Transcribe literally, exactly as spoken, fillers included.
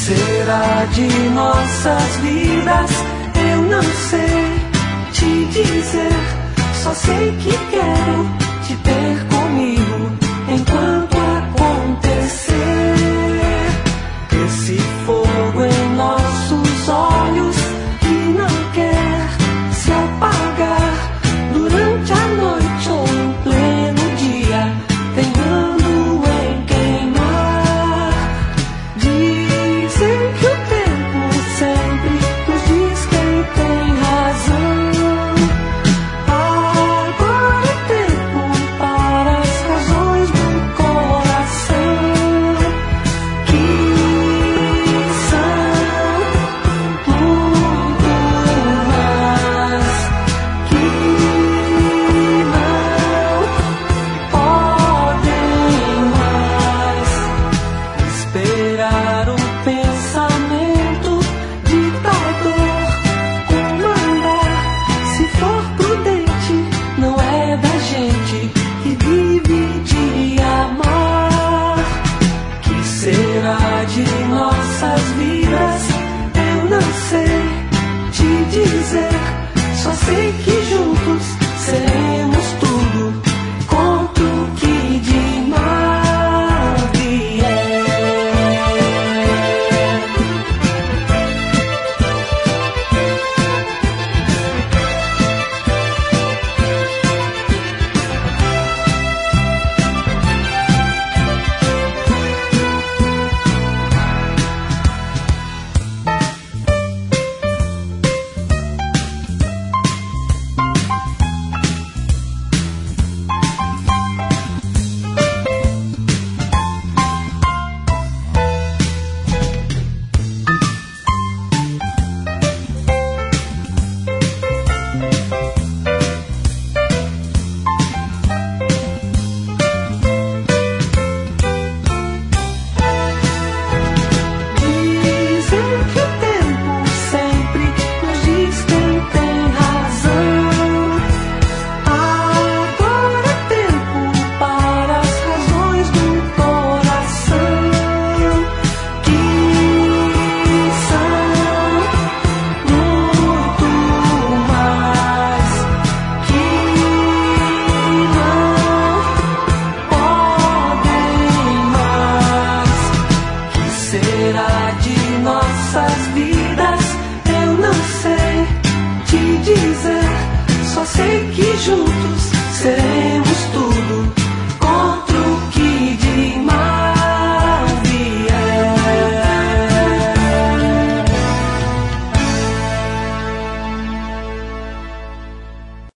será de nossas vidas? Eu não sei te dizer, só sei que quero te ter comigo enquanto acontecer. Esse fogo em nossos olhos que não quer se apagar durante a noite ou em pleno dia, teimando em queimar. Dizem que o tempo sempre nos diz quem tem razão. Agora é tempo para as razões do coração, que são muito mais, que não podem mais esperar o pensamento ditador comandar. Se for prudente, não é da gente que vive de amar. Que será de nossas vidas? Eu não sei te dizer, só sei que juntos seremos tudo contra o que de mal vier. Dizem que o tempo sempre nos diz quem tem razão. Agora é tempo para as razões do coração, que são muito mais, que não podem mais. Que será de nossas vidas? Eu não sei te dizer, só sei que